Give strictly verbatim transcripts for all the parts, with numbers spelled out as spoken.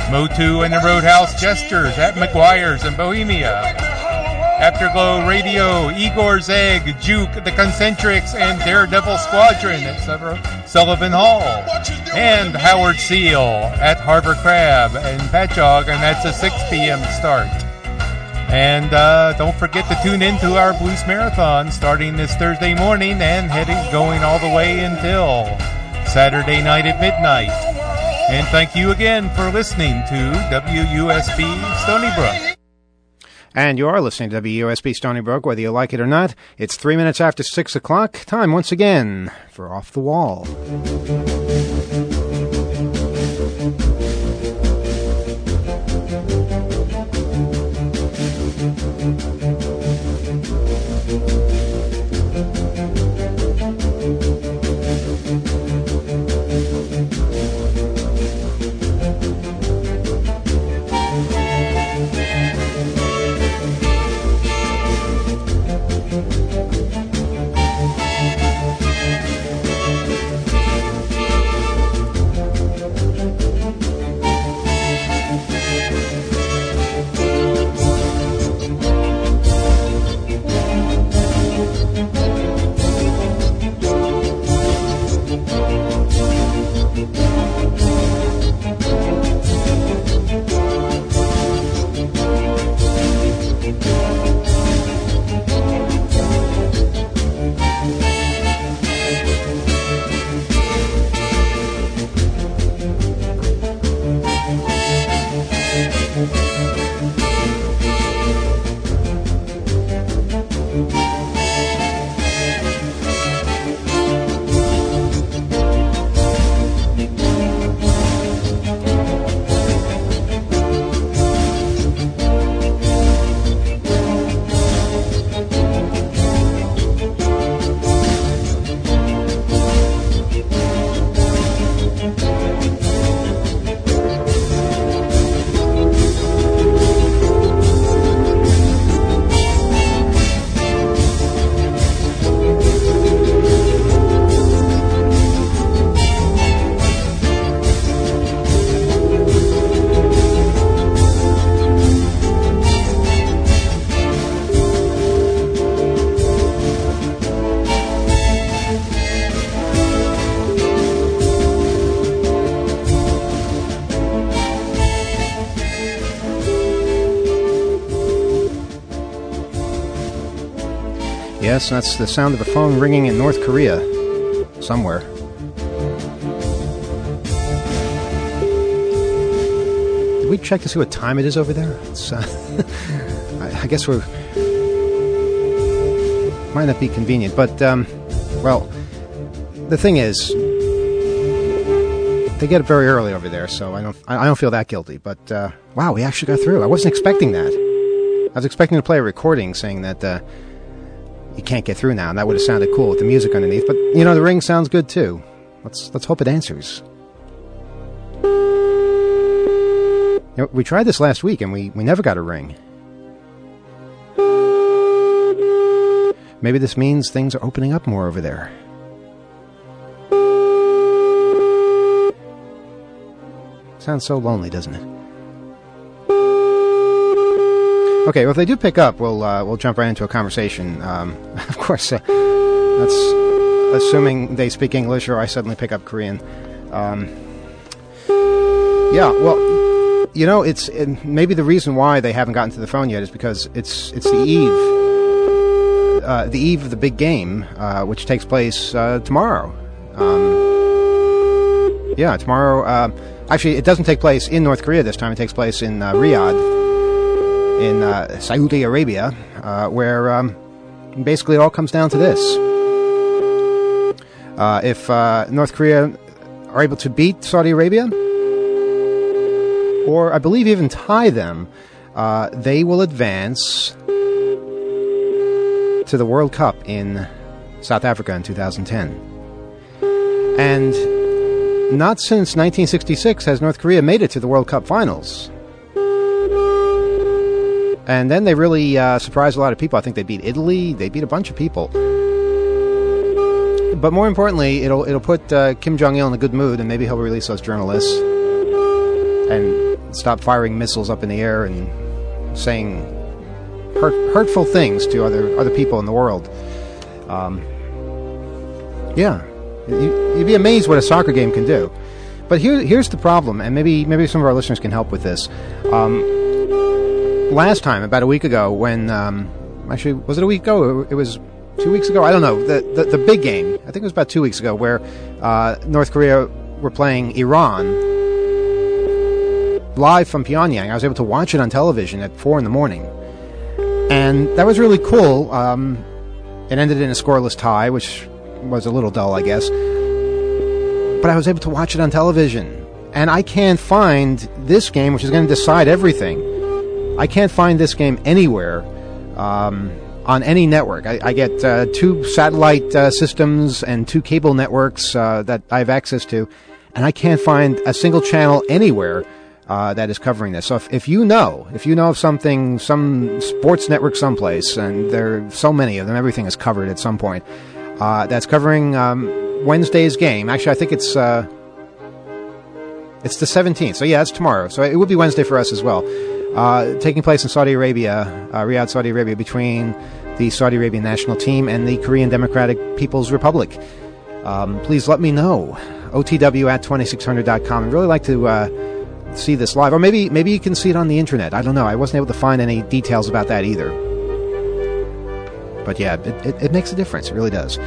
Motu and the Roadhouse Jesters at McGuire's in Bohemia. Afterglow Radio, Igor's Egg, Juke, the Concentrics, and Daredevil Squadron at Sullivan Hall. And Howard Seal at Harbor Crab and Patchogue, and that's a six p.m. start. And uh, don't forget to tune in to our Blues Marathon starting this Thursday morning and heading going all the way until Saturday night at midnight. And thank you again for listening to W U S B Stony Brook. And you are listening to W U S B Stony Brook, whether you like it or not. It's three minutes after six o'clock. Time once again for Off the Wall. Yes, that's the sound of a phone ringing in North Korea. Somewhere. Did we check to see what time it is over there? It's, uh, I, I guess we're... Might not be convenient, but, um, well, the thing is, they get it very early over there, so I don't I don't feel that guilty. But, uh, wow, we actually got through. I wasn't expecting that. I was expecting to play a recording saying that, uh, you can't get through now, and that would have sounded cool with the music underneath. But, you know, the ring sounds good, too. Let's let's hope it answers. You know, we tried this last week, and we, we never got a ring. Maybe this means things are opening up more over there. Sounds so lonely, doesn't it? Okay, well, if they do pick up, we'll uh, we'll jump right into a conversation. Um, of course, uh, that's assuming they speak English or I suddenly pick up Korean. Um, yeah, well, you know, it's it, maybe the reason why they haven't gotten to the phone yet is because it's it's the eve, uh, the eve of the big game, uh, which takes place uh, tomorrow. Um, yeah, tomorrow. Uh, actually, it doesn't take place in North Korea this time. It takes place in uh, Riyadh, in uh, Saudi Arabia, uh, where um, basically it all comes down to this. Uh, if uh, North Korea are able to beat Saudi Arabia, or I believe even tie them, uh, they will advance to the World Cup in South Africa in two thousand ten. And not since nineteen sixty-six has North Korea made it to the World Cup finals. And then they really uh, surprised a lot of people. I think they beat Italy. They beat a bunch of people. But more importantly, it'll it'll put uh, Kim Jong-il in a good mood, and maybe he'll release those journalists and stop firing missiles up in the air and saying hurt, hurtful things to other other people in the world. Um, yeah, you, you'd be amazed what a soccer game can do. But here, here's the problem, and maybe maybe some of our listeners can help with this. Um, last time, about a week ago, when um, actually was it a week ago? It was two weeks ago. I don't know. The the, the big game. I think it was about two weeks ago, where uh, North Korea were playing Iran live from Pyongyang. I was able to watch it on television at four in the morning, and that was really cool. Um, it ended in a scoreless tie, which was a little dull, I guess. But I was able to watch it on television, and I can't find this game, which is going to decide everything. I can't find this game anywhere um, on any network. I, I get uh, two satellite uh, systems and two cable networks uh, that I have access to, and I can't find a single channel anywhere uh, that is covering this. So if, if you know, if you know of something, some sports network someplace, and there are so many of them, everything is covered at some point, uh, that's covering um, Wednesday's game. Actually, I think it's uh, it's the seventeenth. So yeah, it's tomorrow. So it would be Wednesday for us as well. Uh, taking place in Saudi Arabia, uh, Riyadh, Saudi Arabia, between the Saudi Arabian national team and the Korean Democratic People's Republic. Um, please let me know. O T W at twenty-six hundred dot com. I'd really like to uh, see this live. Or maybe maybe you can see it on the internet. I don't know. I wasn't able to find any details about that either. But yeah, it, it, it makes a difference. It really does.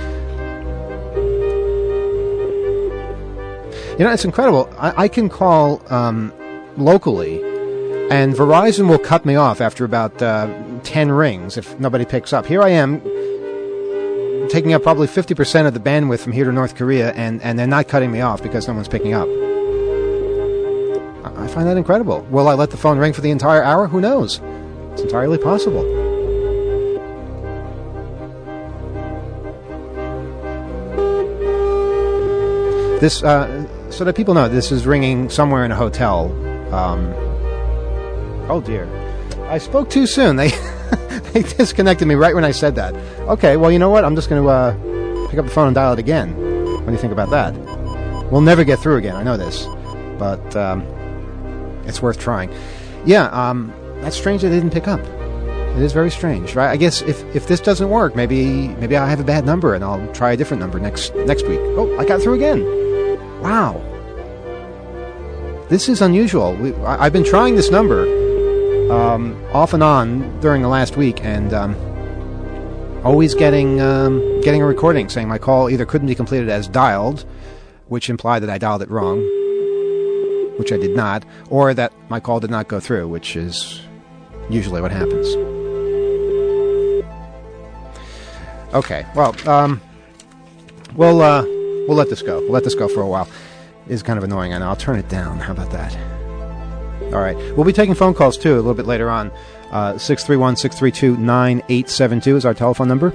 You know, it's incredible. I, I can call um, locally, and Verizon will cut me off after about uh, ten rings if nobody picks up. Here I am, taking up probably fifty percent of the bandwidth from here to North Korea, and, and they're not cutting me off because no one's picking up. I find that incredible. Will I let the phone ring for the entire hour? Who knows? It's entirely possible. This, uh, so that people know, this is ringing somewhere in a hotel. Um, oh dear. I spoke too soon. They they disconnected me right when I said that. Okay, well, you know what? I'm just going to uh, pick up the phone and dial it again. What do you think about that? We'll never get through again, I know this. But um, it's worth trying. Yeah, um, that's strange that they didn't pick up. It is very strange, right? I guess if, if this doesn't work, maybe maybe I have a bad number and I'll try a different number next next week. Oh, I got through again. Wow. This is unusual. We, I, I've been trying this number um, off and on during the last week, and um, always getting um, getting a recording saying my call either couldn't be completed as dialed, which implied that I dialed it wrong, which I did not, or that my call did not go through, which is usually what happens. Okay, well, um, we'll uh, we'll let this go. We'll let this go for a while. It is kind of annoying, I know. I'll turn it down. How about that? All right. We'll be taking phone calls, too, a little bit later on. Uh, six three one, six three two, nine eight seven two is our telephone number.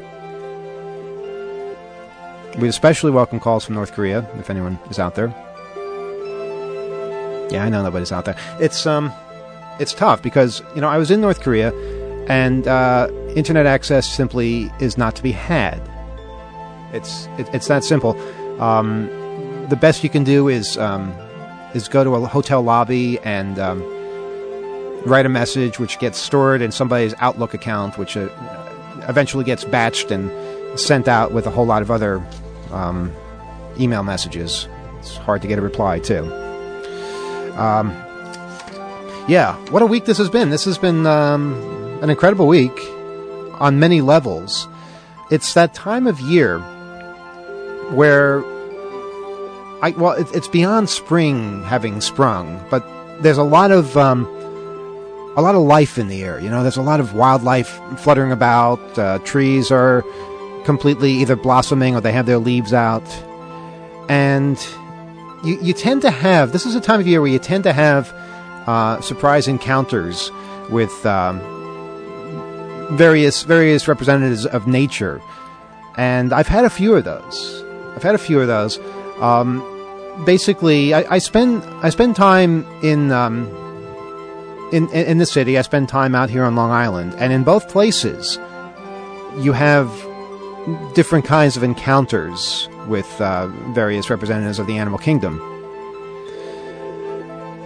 We'd especially welcome calls from North Korea, if anyone is out there. Yeah, I know nobody's out there. It's um, it's tough because, you know, I was in North Korea, and uh, internet access simply is not to be had. It's it, it's that simple. Um, the best you can do is um, is go to a hotel lobby and um, write a message, which gets stored in somebody's Outlook account, which uh, eventually gets batched and sent out with a whole lot of other um, email messages. It's hard to get a reply too. Um, yeah, what a week this has been. This has been um, an incredible week on many levels. It's that time of year where I, well, it, it's beyond spring having sprung, but there's a lot of um, a lot of life in the air. You know, there's a lot of wildlife fluttering about. Uh, trees are completely either blossoming or they have their leaves out, and you you tend to have. This is a time of year where you tend to have uh, surprise encounters with um, various various representatives of nature, and I've had a few of those. I've had a few of those. Um, basically, I, I spend I spend time in, um, in in in the city. I spend time out here on Long Island, and in both places, you have different kinds of encounters with uh, various representatives of the animal kingdom.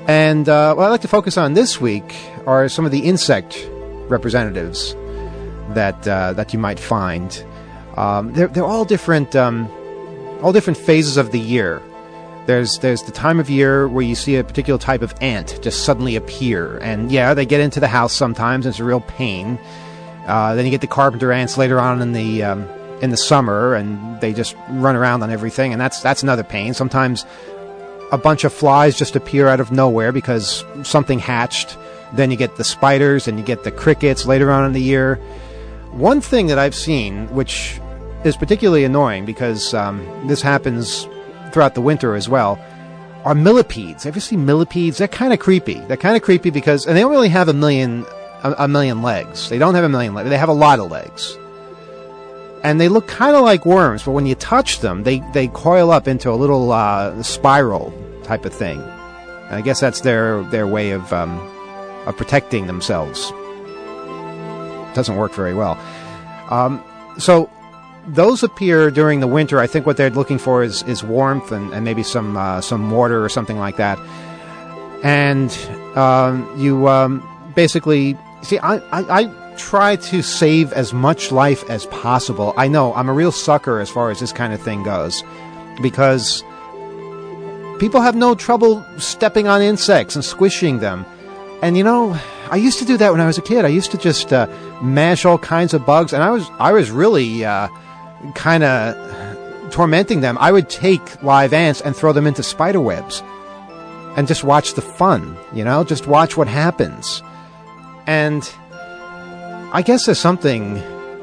And uh, what I'd like to focus on this week are some of the insect representatives that uh, that you might find. Um, they're they're all different, um, all different phases of the year. There's there's the time of year where you see a particular type of ant just suddenly appear, and yeah, they get into the house sometimes. And it's a real pain. Uh, then you get the carpenter ants later on in the um, in the summer, and they just run around on everything, and that's that's another pain. Sometimes a bunch of flies just appear out of nowhere because something hatched. Then you get the spiders, and you get the crickets later on in the year. One thing that I've seen, which is particularly annoying because um, this happens throughout the winter as well, are millipedes. Ever see millipedes? They're kind of creepy. They're kind of creepy because, and they don't really have a million, a, a million legs. They don't have a million legs. They have a lot of legs. And they look kind of like worms, but when you touch them, they, they coil up into a little uh, spiral type of thing. And I guess that's their their way of um, of protecting themselves. Doesn't work very well. Um, so those appear during the winter. I think what they're looking for is, is warmth and, and maybe some uh, some water or something like that. And um, you um, basically see. I, I, I try to save as much life as possible. I know I'm a real sucker as far as this kind of thing goes, because people have no trouble stepping on insects and squishing them. And you know, I used to do that when I was a kid. I used to just uh, mash all kinds of bugs, and I was I was really uh, kind of tormenting them. I would take live ants and throw them into spider webs, and just watch the fun. You know, just watch what happens. And I guess there's something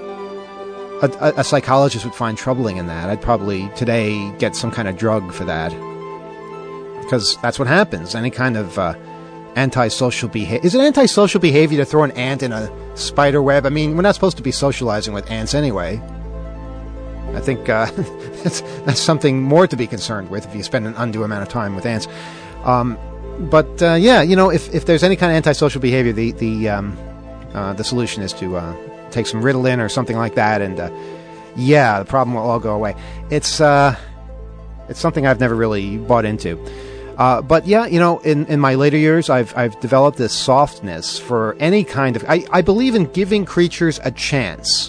a, a, a psychologist would find troubling in that. I'd probably today get some kind of drug for that, because that's what happens. Any kind of uh, antisocial behavior. Is it antisocial behavior to throw an ant in a spider web? I mean, we're not supposed to be socializing with ants anyway. I think uh, that's, that's something more to be concerned with if you spend an undue amount of time with ants. Um, but uh, yeah, you know, if, if there's any kind of antisocial behavior, the the um, uh, the solution is to uh, take some Ritalin or something like that, and uh, yeah, the problem will all go away. It's uh, it's something I've never really bought into. Uh, but yeah, you know, in, in my later years, I've I've developed this softness for any kind of. I, I believe in giving creatures a chance.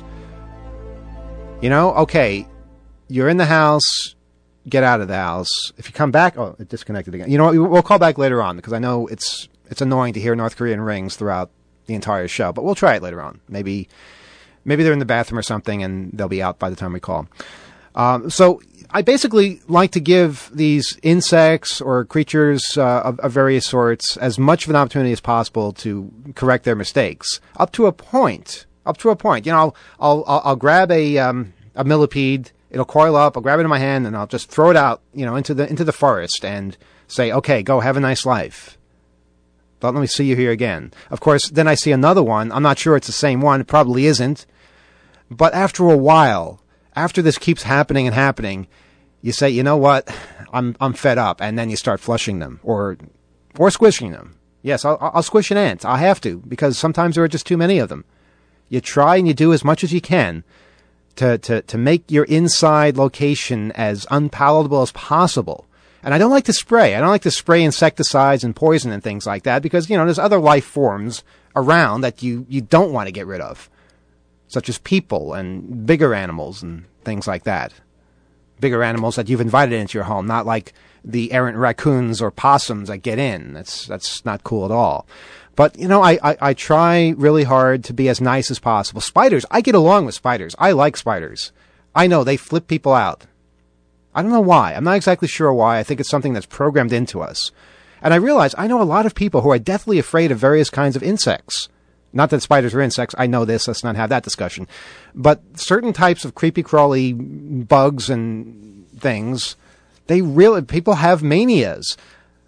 You know, okay, you're in the house, get out of the house. If you come back, oh, it disconnected again. You know what? We'll call back later on because I know it's it's annoying to hear North Korean rings throughout the entire show. But we'll try it later on. Maybe maybe they're in the bathroom or something, and they'll be out by the time we call. Um, so. I basically like to give these insects or creatures uh, of, of various sorts as much of an opportunity as possible to correct their mistakes, up to a point. Up to a point, you know, I'll I'll, I'll grab a um, a millipede. It'll coil up. I'll grab it in my hand and I'll just throw it out, you know, into the into the forest and say, "Okay, go have a nice life. But let me see you here again." Of course, then I see another one. I'm not sure it's the same one. It probably isn't. But after a while. After this keeps happening and happening, you say, you know what, I'm I'm fed up, and then you start flushing them or or squishing them. Yes, I'll, I'll squish an ant. I have to, because sometimes there are just too many of them. You try and you do as much as you can to to to make your inside location as unpalatable as possible. And I don't like to spray. I don't like to spray insecticides and poison and things like that because, you know, there's other life forms around that you, you don't want to get rid of, such as people and bigger animals and things like that. Bigger animals that you've invited into your home, not like the errant raccoons or possums that get in. That's that's not cool at all. But, you know, I, I, I try really hard to be as nice as possible. Spiders, I get along with spiders. I like spiders. I know they flip people out. I don't know why. I'm not exactly sure why. I think it's something that's programmed into us. And I realize I know a lot of people who are deathly afraid of various kinds of insects. Not that spiders are insects. I know this. Let's not have that discussion. But certain types of creepy crawly bugs and things, they really, people have manias.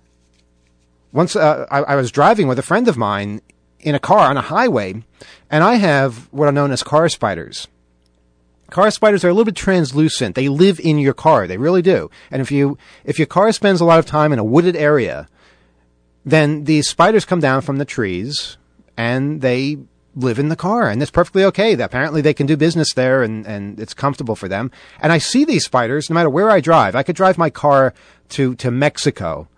Once uh, I, I was driving with a friend of mine in a car on a highway, and I have what are known as car spiders. Car spiders are a little bit translucent. They live in your car. They really do. And if you if your car spends a lot of time in a wooded area, then these spiders come down from the trees and they live in the car. And that's perfectly okay. Apparently they can do business there and, and it's comfortable for them. And I see these spiders no matter where I drive. I could drive my car to, to Mexico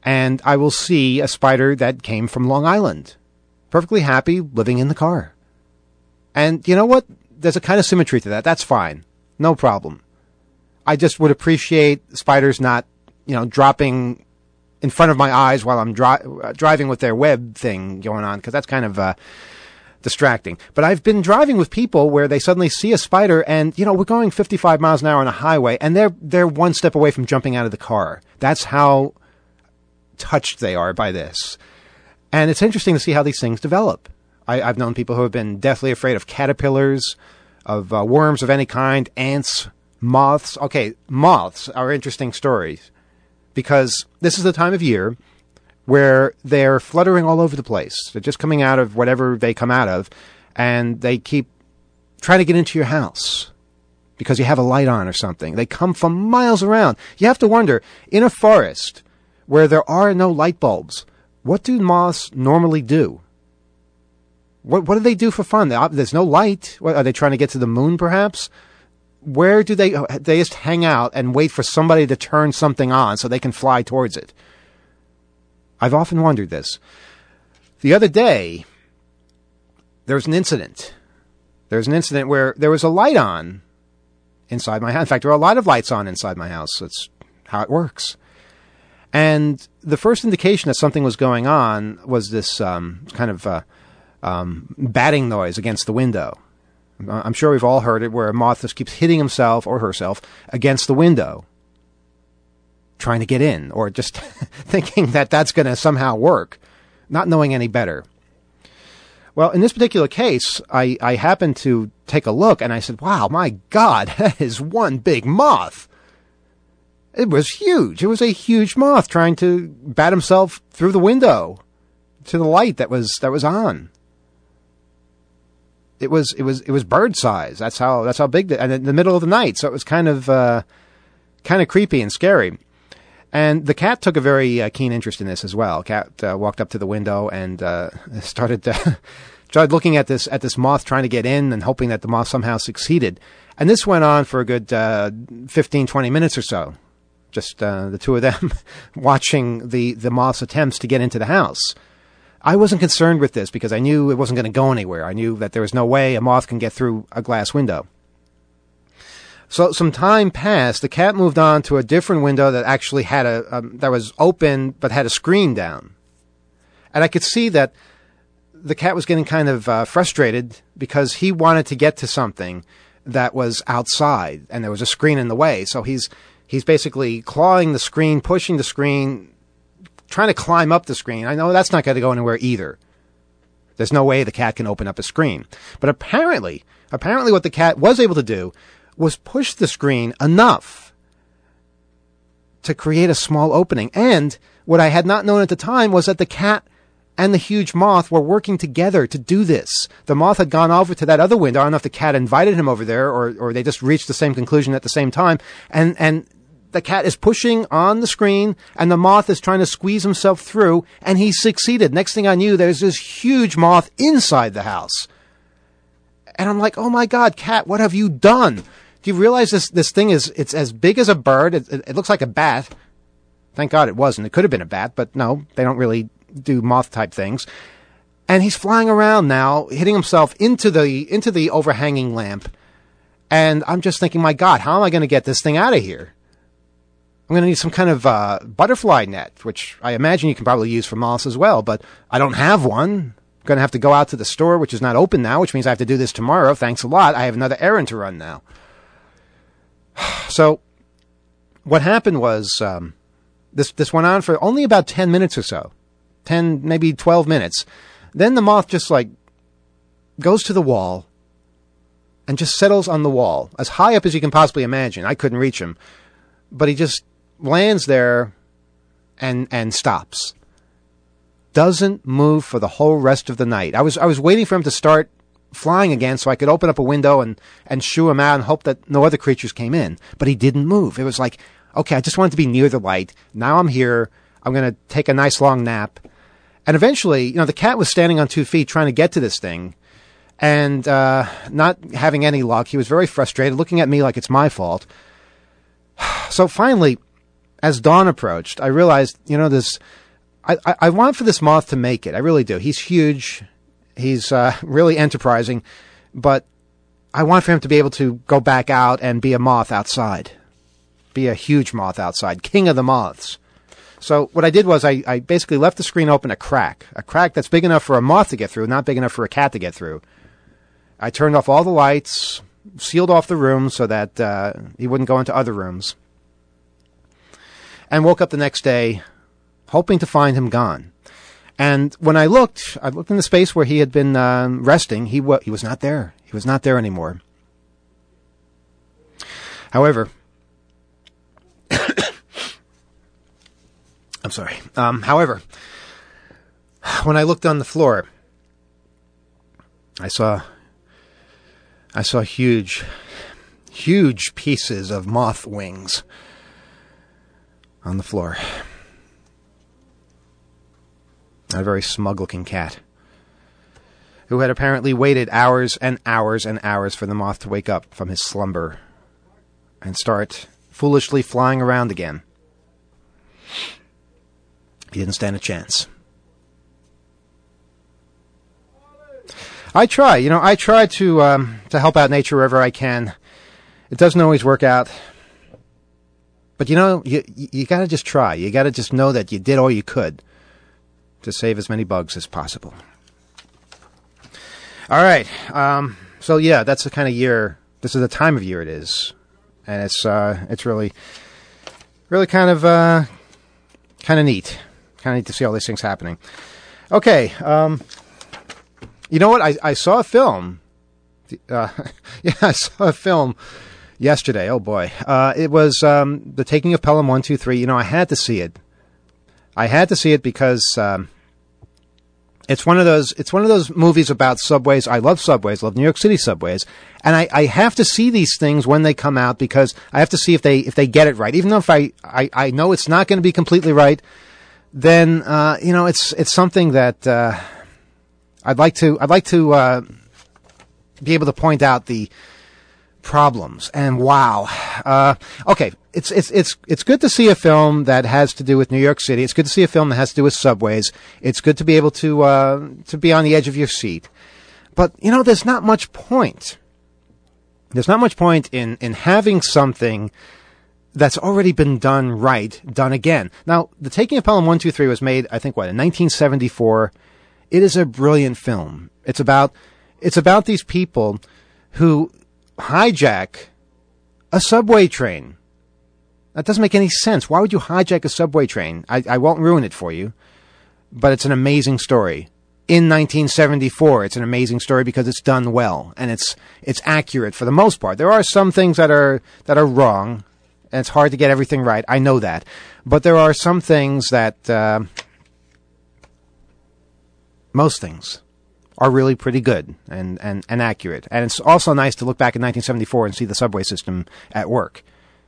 and I will see a spider that came from Long Island, perfectly happy, living in the car. And you know what? There's a kind of symmetry to that. That's fine. No problem. I just would appreciate spiders not, you know, dropping in front of my eyes while I'm dri- uh, driving with their web thing going on, because that's kind of uh, distracting. But I've been driving with people where they suddenly see a spider and, you know, we're going fifty-five miles an hour on a highway and they're they're one step away from jumping out of the car. That's how touched they are by this. And it's interesting to see how these things develop. I, I've known people who have been deathly afraid of caterpillars, of uh, worms of any kind, ants, moths. Okay, moths are interesting stories because this is the time of year where they're fluttering all over the place. They're just coming out of whatever they come out of, and they keep trying to get into your house because you have a light on or something. They come from miles around. You have to wonder, in a forest where there are no light bulbs, what do moths normally do? What what do they do for fun? There's no light. What, are they trying to get to the moon, perhaps? Where do they... They just hang out and wait for somebody to turn something on so they can fly towards it. I've often wondered this. The other day, there was an incident. There was an incident where there was a light on inside my house. In fact, there are a lot of lights on inside my house. That's how it works. And the first indication that something was going on was this um, kind of uh, um, batting noise against the window. I'm sure we've all heard it, where a moth just keeps hitting himself or herself against the window, trying to get in, or just thinking that that's going to somehow work, not knowing any better. Well, in this particular case, I, I happened to take a look, and I said, wow, my God, that is one big moth. It was huge. It was a huge moth trying to bat himself through the window to the light that was that was on. It was it was it was bird size. That's how that's how big. The, and in the middle of the night, so it was kind of uh, kind of creepy and scary. And the cat took a very uh, keen interest in this as well. Cat uh, walked up to the window and uh, started uh, started looking at this at this moth trying to get in and hoping that the moth somehow succeeded. And this went on for a good uh, fifteen, twenty minutes or so. Just uh, the two of them watching the, the moth's attempts to get into the house. I wasn't concerned with this because I knew it wasn't going to go anywhere. I knew that there was no way a moth can get through a glass window. So some time passed. The cat moved on to a different window that actually had a um, that was open but had a screen down, and I could see that the cat was getting kind of uh, frustrated because he wanted to get to something that was outside, and there was a screen in the way. So he's he's basically clawing the screen, pushing the screen, trying to climb up the screen. I know that's not going to go anywhere either. There's no way the cat can open up a screen. But apparently, apparently what the cat was able to do was push the screen enough to create a small opening. And what I had not known at the time was that the cat and the huge moth were working together to do this. The moth had gone over to that other window. I don't know if the cat invited him over there or, or they just reached the same conclusion at the same time. And, and the cat is pushing on the screen and the moth is trying to squeeze himself through, and he succeeded. Next thing I knew, there's this huge moth inside the house. And I'm like, oh my God, cat, what have you done? Do you realize this, this thing is, it's as big as a bird. It, it, it looks like a bat. Thank God it wasn't. It could have been a bat, but no, they don't really do moth type things. And he's flying around now, hitting himself into the, into the overhanging lamp. And I'm just thinking, my God, how am I going to get this thing out of here? I'm going to need some kind of uh, butterfly net, which I imagine you can probably use for moths as well, but I don't have one. I'm going to have to go out to the store, which is not open now, which means I have to do this tomorrow. Thanks a lot. I have another errand to run now. So what happened was um, this this went on for only about ten minutes or so. ten, maybe twelve minutes. Then the moth just like goes to the wall and just settles on the wall, as high up as you can possibly imagine. I couldn't reach him. But he just lands there and and stops. Doesn't move for the whole rest of the night. I was I was waiting for him to start flying again so I could open up a window and, and shoo him out and hope that no other creatures came in. But he didn't move. It was like, okay, I just wanted to be near the light. Now I'm here. I'm going to take a nice long nap. And eventually, you know, the cat was standing on two feet trying to get to this thing and uh, not having any luck. He was very frustrated, looking at me like it's my fault. So finally, as dawn approached, I realized, you know, this. I, I, I want for this moth to make it. I really do. He's huge. He's uh, really enterprising, but I want for him to be able to go back out and be a moth outside, be a huge moth outside, king of the moths. So what I did was I, I basically left the screen open a crack, a crack that's big enough for a moth to get through, not big enough for a cat to get through. I turned off all the lights, sealed off the room so that uh, he wouldn't go into other rooms, and woke up the next day hoping to find him gone. And when I looked, I looked in the space where he had been uh, resting. He, wa- he was not there. He was not there anymore. However, I'm sorry. Um, however, when I looked on the floor, I saw, I saw huge, huge pieces of moth wings on the floor. A very smug-looking cat, who had apparently waited hours and hours and hours for the moth to wake up from his slumber and start foolishly flying around again. He didn't stand a chance. I try, you know, I try to um, to help out nature wherever I can. It doesn't always work out. But, you know, you, you got to just try. You got to just know that you did all you could to save as many bugs as possible. All right. Um, so, yeah, that's the kind of year, this is the time of year it is. And it's uh, it's really, really kind of, uh, kind of neat. Kind of neat to see all these things happening. Okay. Um, you know what? I, I saw a film. Uh, yeah, I saw a film yesterday. Oh, boy. Uh, it was um, The Taking of Pelham one two three. You know, I had to see it. I had to see it because um, it's one of those. It's one of those movies about subways. I love subways. Love New York City subways, and I, I have to see these things when they come out because I have to see if they if they get it right. Even though if I I, I know it's not going to be completely right, then uh, you know it's it's something that uh, I'd like to I'd like to uh, be able to point out the problems. And wow, uh, okay. It's it's it's it's good to see a film that has to do with New York City. It's good to see a film that has to do with subways. It's good to be able to uh, to be on the edge of your seat. But you know, there's not much point. There's not much point in in having something that's already been done right, done again. Now, The Taking of Pelham one two three was made, I think, what, in nineteen seventy-four. It is a brilliant film. It's about it's about these people who hijack a subway train. That doesn't make any sense. Why would you hijack a subway train? I, I won't ruin it for you, but it's an amazing story. In nineteen seventy-four, it's an amazing story because it's done well and it's it's accurate for the most part. There are some things that are that are wrong, and it's hard to get everything right. I know that, but there are some things that uh, most things are really pretty good and, and, and accurate. And it's also nice to look back in nineteen seventy-four and see the subway system at work.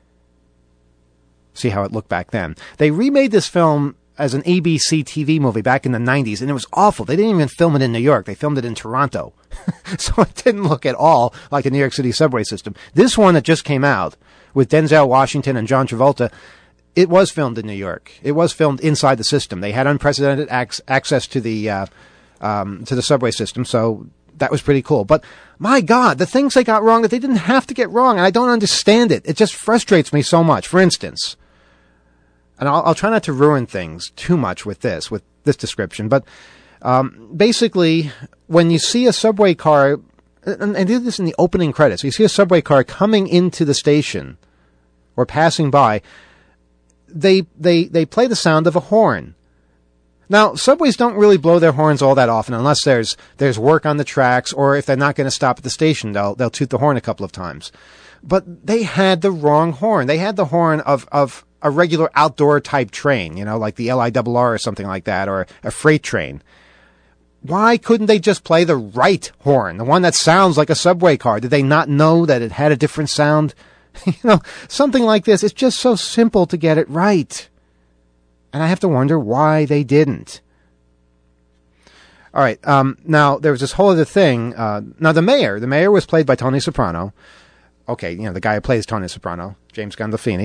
See how it looked back then. They remade this film as an A B C T V movie back in the nineties, and it was awful. They didn't even film it in New York. They filmed it in Toronto. So it didn't look at all like the New York City subway system. This one that just came out with Denzel Washington and John Travolta, it was filmed in New York. It was filmed inside the system. They had unprecedented ac- access to the uh, um, to the subway system, so that was pretty cool. But my God, the things they got wrong that they didn't have to get wrong, and I don't understand it. It just frustrates me so much. For instance, and I'll, I'll try not to ruin things too much with this, with this description, but um, basically, when you see a subway car, and I did this in the opening credits, you see a subway car coming into the station or passing by, they they they play the sound of a horn. Now, subways don't really blow their horns all that often unless there's there's work on the tracks, or if they're not going to stop at the station, they'll they'll toot the horn a couple of times. But they had the wrong horn. They had the horn of of a regular outdoor type train, you know, like the L I R R or something like that, or a freight train. Why couldn't they just play the right horn, the one that sounds like a subway car? Did they not know that it had a different sound? You know, something like this. It's just so simple to get it right. And I have to wonder why they didn't. All right. Um, now, there was this whole other thing. Uh, now, the mayor, the mayor was played by Tony Soprano. Okay, you know, the guy who plays Tony Soprano, James Gandolfini.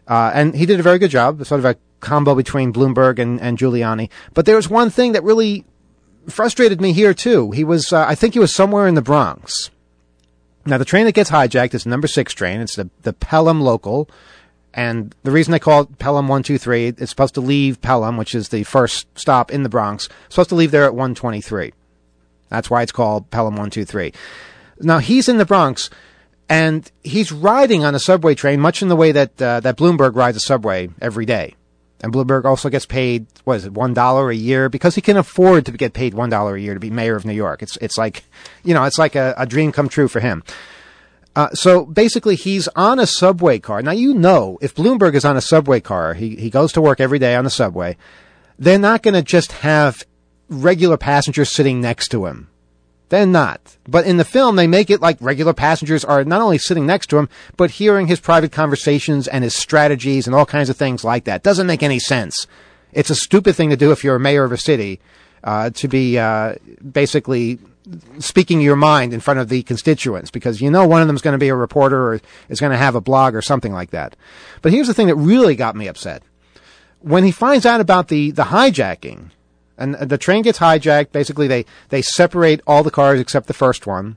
Uh, and he did a very good job, sort of a combo between Bloomberg and, and Giuliani. But there was one thing that really frustrated me here, too. He was, uh, I think he was somewhere in the Bronx. Now, the train that gets hijacked is the number six train. It's the, the Pelham local. And the reason they call it Pelham one two three, it's supposed to leave Pelham, which is the first stop in the Bronx. It's supposed to leave there at one twenty-three. That's why it's called Pelham one two three. Now, he's in the Bronx, and he's riding on a subway train, much in the way that uh, that Bloomberg rides a subway every day. And Bloomberg also gets paid, what is it, one dollar a year? Because he can afford to get paid one dollar a year to be mayor of New York. It's it's like, you know, it's like a, a dream come true for him. Uh, so basically, he's on a subway car. Now, you know, if Bloomberg is on a subway car, he, he goes to work every day on the subway, they're not going to just have regular passengers sitting next to him. They're not. But in the film, they make it like regular passengers are not only sitting next to him, but hearing his private conversations and his strategies and all kinds of things like that. Doesn't make any sense. It's a stupid thing to do if you're a mayor of a city, uh, to be uh, basically speaking your mind in front of the constituents, because you know one of them is going to be a reporter or is going to have a blog or something like that. But here's the thing that really got me upset. When he finds out about the, the hijacking, and the train gets hijacked, basically they, they separate all the cars except the first one.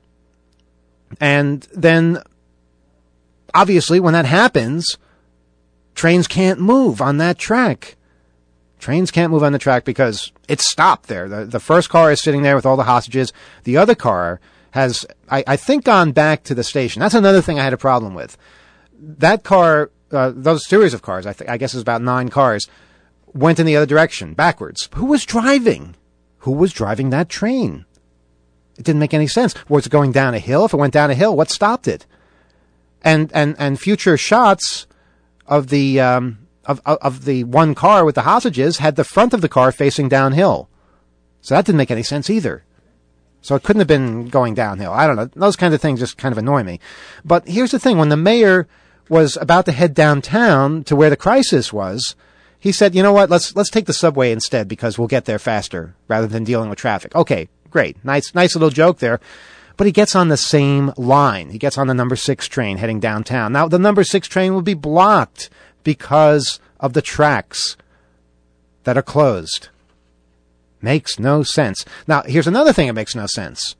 And then, obviously, when that happens, trains can't move on that track. Trains can't move on the track because it's stopped there. The, the first car is sitting there with all the hostages. The other car has, I, I think, gone back to the station. That's another thing I had a problem with. That car, uh, those series of cars, I, th- I guess it was about nine cars, went in the other direction, backwards. Who was driving? Who was driving that train? It didn't make any sense. Was it going down a hill? If it went down a hill, what stopped it? And and and future shots of the um, of of the one car with the hostages had the front of the car facing downhill. So that didn't make any sense either. So it couldn't have been going downhill. I don't know. Those kind of things just kind of annoy me. But here's the thing. When the mayor was about to head downtown to where the crisis was, he said, you know what, let's let's take the subway instead because we'll get there faster rather than dealing with traffic. Okay, great. Nice nice little joke there. But he gets on the same line. He gets on the number six train heading downtown. Now, the number six train will be blocked because of the tracks that are closed. Makes no sense. Now, here's another thing that makes no sense.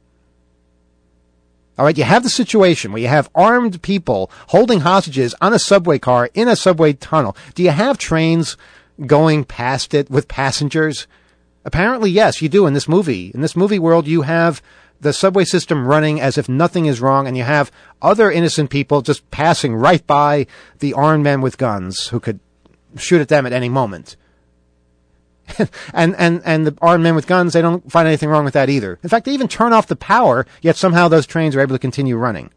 All right, you have the situation where you have armed people holding hostages on a subway car in a subway tunnel. Do you have trains going past it with passengers? Apparently, yes, you do in this movie. In this movie world, you have the subway system running as if nothing is wrong, and you have other innocent people just passing right by the armed men with guns who could shoot at them at any moment. and, and, and the armed men with guns, they don't find anything wrong with that either. In fact, they even turn off the power, yet somehow those trains are able to continue running.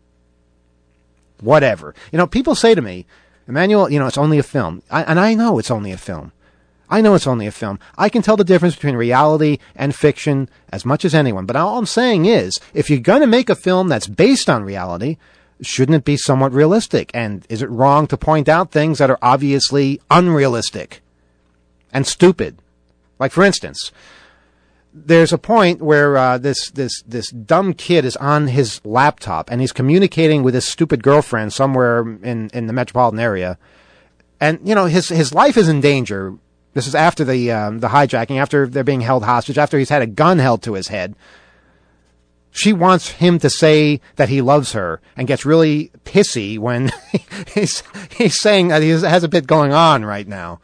Whatever. You know, people say to me, Emmanuel, you know, it's only a film. I, and I know it's only a film. I know it's only a film. I can tell the difference between reality and fiction as much as anyone. But all I'm saying is, if you're going to make a film that's based on reality, shouldn't it be somewhat realistic? And is it wrong to point out things that are obviously unrealistic and stupid? Like, for instance, there's a point where uh, this this this dumb kid is on his laptop and he's communicating with his stupid girlfriend somewhere in, in the metropolitan area. And, you know, his his life is in danger. This is after the um, the hijacking, after they're being held hostage, after he's had a gun held to his head. She wants him to say that he loves her and gets really pissy when he's, he's saying that he has a bit going on right now.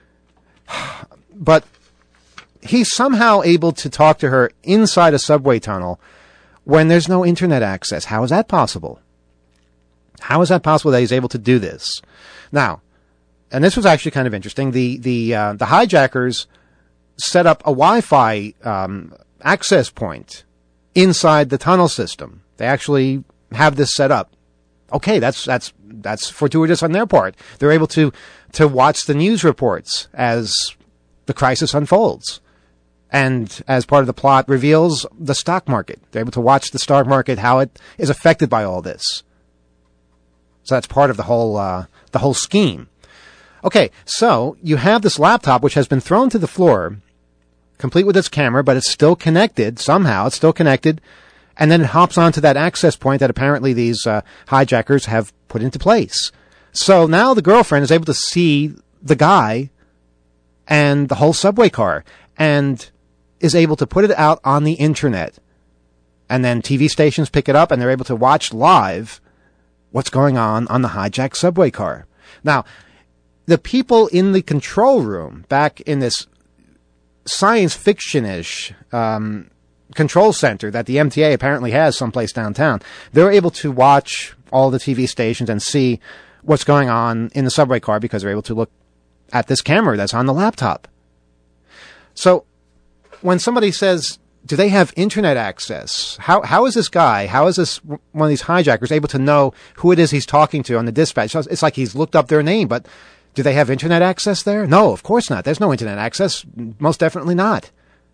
But he's somehow able to talk to her inside a subway tunnel when there's no internet access. How is that possible? How is that possible that he's able to do this? Now, and this was actually kind of interesting. The the uh, the hijackers set up a Wi-Fi um, access point inside the tunnel system. They actually have this set up. Okay, that's that's that's fortuitous on their part. They're able to to watch the news reports as the crisis unfolds, and as part of the plot reveals the stock market. They're able to watch the stock market, how it is affected by all this. So that's part of the whole uh, the whole scheme. Okay, so you have this laptop which has been thrown to the floor, complete with its camera, but it's still connected. Somehow it's still connected. And then it hops onto that access point that apparently these uh, hijackers have put into place. So now the girlfriend is able to see the guy and the whole subway car and is able to put it out on the internet. And then T V stations pick it up and they're able to watch live what's going on on the hijacked subway car. Now, the people in the control room back in this science fiction-ish um, control center that the M T A apparently has someplace downtown, they're able to watch all the T V stations and see what's going on in the subway car because they're able to look at this camera that's on the laptop. So when somebody says, do they have internet access? How how is this guy, how is this one of these hijackers able to know who it is he's talking to on the dispatch? It's like he's looked up their name, but do they have internet access there? No, of course not. There's no internet access. Most definitely not.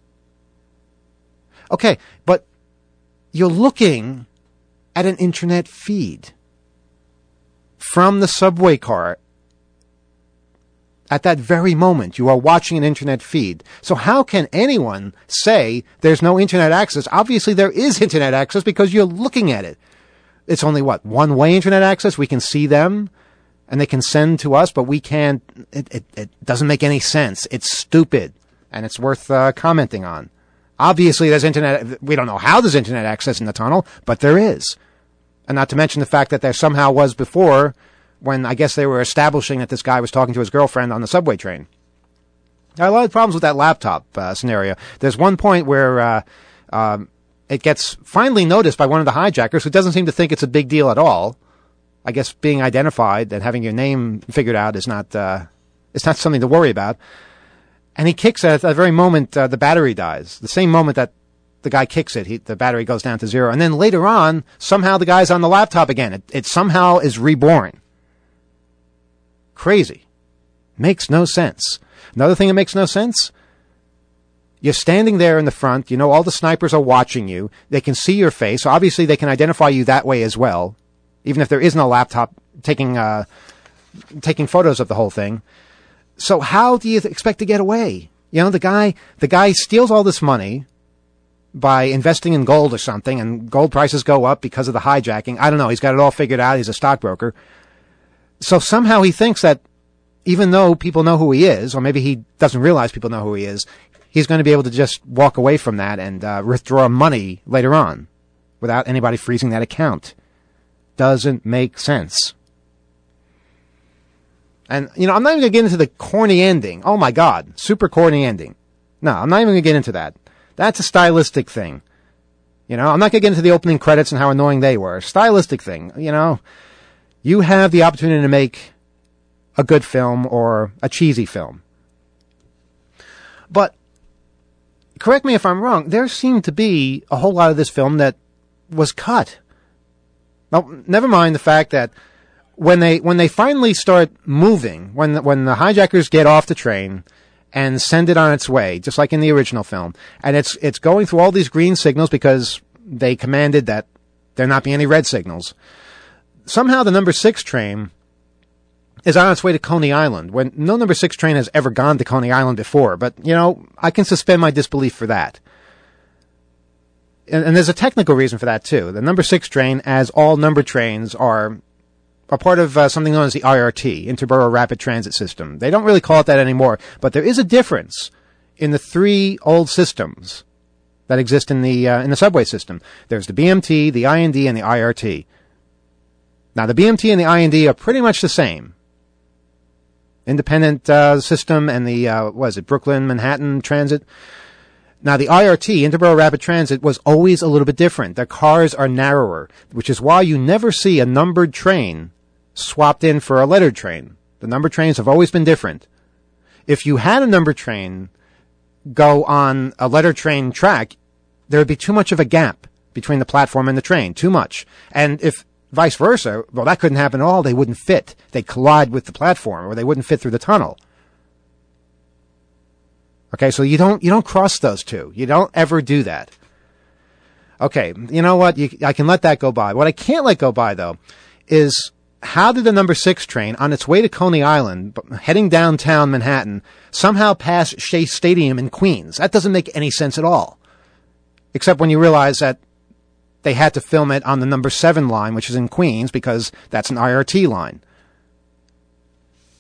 Okay, but you're looking at an internet feed from the subway car. At that very moment, you are watching an internet feed. So how can anyone say there's no internet access? Obviously, there is internet access because you're looking at it. It's only, what, one-way internet access? We can see them, and they can send to us, but we can't. It, it, it doesn't make any sense. It's stupid, and it's worth uh, commenting on. Obviously, there's internet. We don't know how there's internet access in the tunnel, but there is. And not to mention the fact that there somehow was before, when I guess they were establishing that this guy was talking to his girlfriend on the subway train. There are a lot of problems with that laptop uh, scenario. There's one point where uh, um, it gets finally noticed by one of the hijackers who doesn't seem to think it's a big deal at all. I guess being identified and having your name figured out is not uh, it's not something to worry about. And he kicks it at that very moment uh, the battery dies. The same moment that the guy kicks it, he, the battery goes down to zero. And then later on, somehow the guy's on the laptop again. It, it somehow is reborn. Crazy. Makes no sense. Another thing that makes no sense, you're standing there in the front, you know all the snipers are watching you, they can see your face, so obviously they can identify you that way as well, even if there isn't a laptop taking uh, taking photos of the whole thing. So how do you th- expect to get away? You know, the guy the guy steals all this money by investing in gold or something, and gold prices go up because of the hijacking. I don't know, he's got it all figured out, he's a stockbroker. So somehow he thinks that even though people know who he is, or maybe he doesn't realize people know who he is, he's going to be able to just walk away from that and uh, withdraw money later on without anybody freezing that account. Doesn't make sense. And, you know, I'm not even going to get into the corny ending. Oh, my God. Super corny ending. No, I'm not even going to get into that. That's a stylistic thing. You know, I'm not going to get into the opening credits and how annoying they were. Stylistic thing. You know, you have the opportunity to make a good film or a cheesy film. But, correct me if I'm wrong, there seemed to be a whole lot of this film that was cut. Now, never mind the fact that when they when they finally start moving, when the, when the hijackers get off the train and send it on its way, just like in the original film, and it's it's going through all these green signals because they commanded that there not be any red signals. Somehow the number six train is on its way to Coney Island, when no number six train has ever gone to Coney Island before. But, you know, I can suspend my disbelief for that. And, and there's a technical reason for that, too. The number six train, as all number trains, are a part of uh, something known as the I R T, Interborough Rapid Transit System. They don't really call it that anymore, but there is a difference in the three old systems that exist in the uh, in the subway system. There's the B M T, the I N D, and the I R T. Now, the B M T and the I N D are pretty much the same. Independent uh, system and the, uh, what is it, Brooklyn, Manhattan Transit. Now, the I R T, Interborough Rapid Transit, was always a little bit different. Their cars are narrower, which is why you never see a numbered train swapped in for a lettered train. The numbered trains have always been different. If you had a numbered train go on a lettered train track, there would be too much of a gap between the platform and the train. Too much. And if vice versa, well, that couldn't happen at all. They wouldn't fit. They'd collide with the platform, or they wouldn't fit through the tunnel. Okay, so you don't you don't cross those two. You don't ever do that. Okay, you know what? You, I can let that go by. What I can't let go by, though, is how did the number six train, on its way to Coney Island, heading downtown Manhattan, somehow pass Shea Stadium in Queens? That doesn't make any sense at all. Except when you realize that they had to film it on the number seven line, which is in Queens, because that's an I R T line.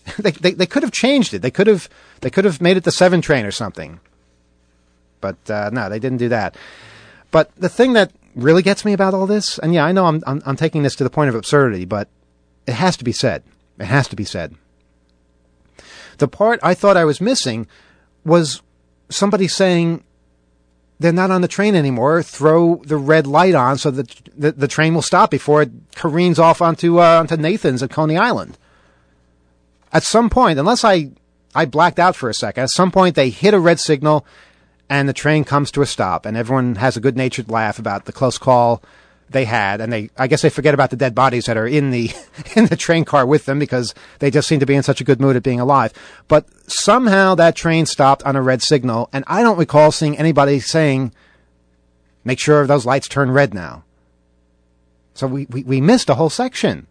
they, they they could have changed it. They could have they could have made it the seven train or something. But uh, no, they didn't do that. But the thing that really gets me about all this, and yeah, I know I'm, I'm I'm taking this to the point of absurdity, but it has to be said. It has to be said. The part I thought I was missing was somebody saying they're not on the train anymore. Throw the red light on so that the, the train will stop before it careens off onto uh, onto Nathan's at Coney Island. At some point, unless I I blacked out for a second, at some point they hit a red signal and the train comes to a stop, and everyone has a good-natured laugh about the close call they had, and they I guess they forget about the dead bodies that are in the in the train car with them because they just seem to be in such a good mood at being alive. But somehow that train stopped on a red signal, and I don't recall seeing anybody saying, make sure those lights turn red now. So we, we, we missed a whole section.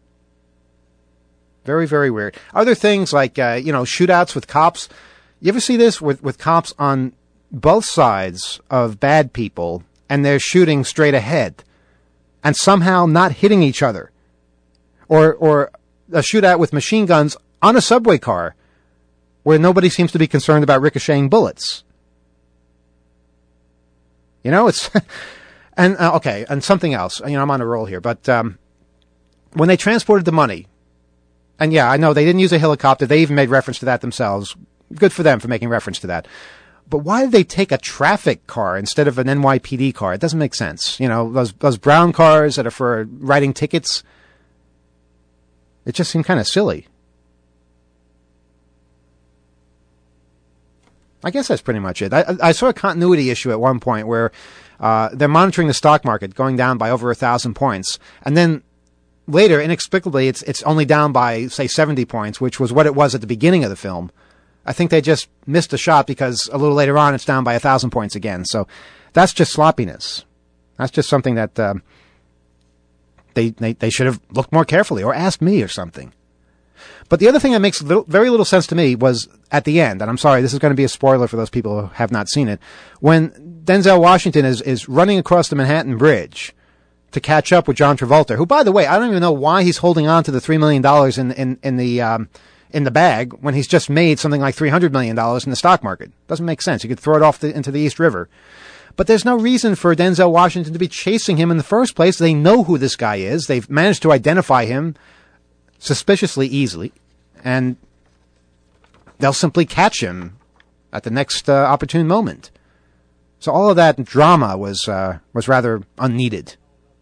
Very, very weird. Other things like, uh, you know, shootouts with cops. You ever see this with, with cops on both sides of bad people, and they're shooting straight ahead and somehow not hitting each other? Or, or a shootout with machine guns on a subway car where nobody seems to be concerned about ricocheting bullets. You know, it's, and, uh, okay, and something else. You know, I'm on a roll here, but, um, when they transported the money, and yeah, I know they didn't use a helicopter. They even made reference to that themselves. Good for them for making reference to that. But why did they take a traffic car instead of an N Y P D car? It doesn't make sense. You know, those those brown cars that are for writing tickets. It just seemed kind of silly. I guess that's pretty much it. I, I saw a continuity issue at one point where uh, they're monitoring the stock market going down by over a thousand points, and then later, inexplicably, it's it's only down by say seventy points, which was what it was at the beginning of the film. I think they just missed a shot because a little later on it's down by a thousand points again. So that's just sloppiness. That's just something that uh, they, they they should have looked more carefully or asked me or something. But the other thing that makes little, very little sense to me was at the end, and I'm sorry, this is going to be a spoiler for those people who have not seen it, when Denzel Washington is, is running across the Manhattan Bridge to catch up with John Travolta, who, by the way, I don't even know why he's holding on to the three million dollars in, in, in the... Um, in the bag when he's just made something like three hundred million dollars in the stock market. Doesn't make sense. You could throw it off the, into the East River. But there's no reason for Denzel Washington to be chasing him in the first place. They know who this guy is. They've managed to identify him suspiciously easily, and they'll simply catch him at the next uh, opportune moment. So all of that drama was uh, was rather unneeded.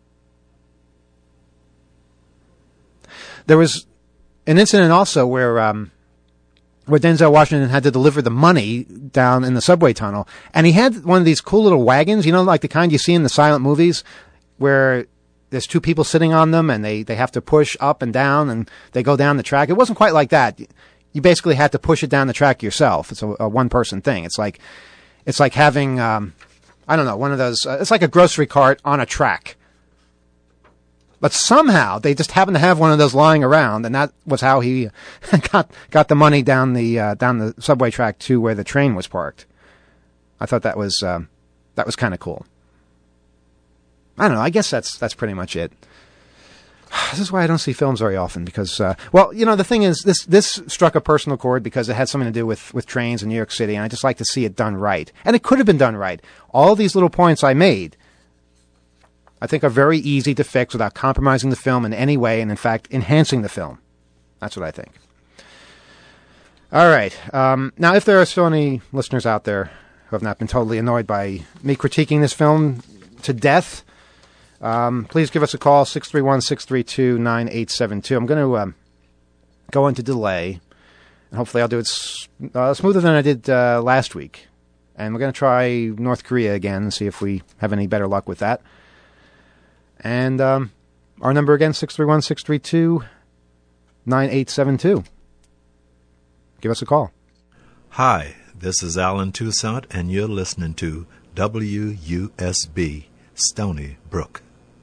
There was an incident also where um, where Denzel Washington had to deliver the money down in the subway tunnel, and he had one of these cool little wagons, you know, like the kind you see in the silent movies, where there's two people sitting on them, and they, they have to push up and down, and they go down the track. It wasn't quite like that. You basically had to push it down the track yourself. It's a, a one-person thing. It's like it's like having um, I don't know, one of those. Uh, it's like a grocery cart on a track. But somehow they just happened to have one of those lying around, and that was how he got got the money down the uh, down the subway track to where the train was parked. I thought that was uh, that was kind of cool. I don't know. I guess that's that's pretty much it. This is why I don't see films very often because, uh, well, you know, the thing is, this this struck a personal chord because it had something to do with with trains in New York City, and I just like to see it done right, and it could have been done right. All these little points I made, I think, are very easy to fix without compromising the film in any way, and in fact, enhancing the film. That's what I think. All right. Um, now, if there are still any listeners out there who have not been totally annoyed by me critiquing this film to death, um, please give us a call, six three one, six three two, nine eight seven two. I'm going to um, go into delay, and hopefully I'll do it s- uh, smoother than I did uh, last week. And we're going to try North Korea again and see if we have any better luck with that. And um, our number again, six three one, six three two, nine eight seven two. Give us a call. Hi, this is Alan Toussaint, and you're listening to W U S B Stony Brook.